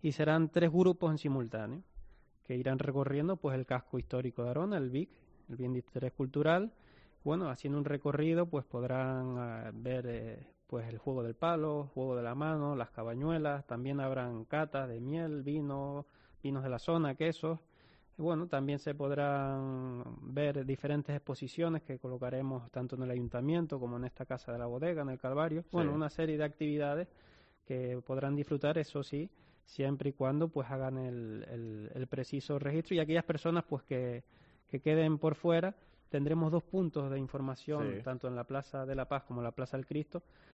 y serán 3 grupos en simultáneo que irán recorriendo pues el casco histórico de Arona, el BIC, el Bien de Interés Cultural. Bueno, haciendo un recorrido pues podrán ver pues el juego del palo, juego de la mano, las cabañuelas, también habrán catas de miel, vino, vinos de la zona, quesos. Y bueno, también se podrán ver diferentes exposiciones que colocaremos tanto en el ayuntamiento como en esta casa de la bodega, en el Calvario. Sí. Bueno, una serie de actividades que podrán disfrutar, eso sí, siempre y cuando pues hagan el preciso registro, y aquellas personas pues que queden por fuera, tendremos 2 puntos de información, Sí. tanto en la Plaza de la Paz como en la Plaza del Cristo,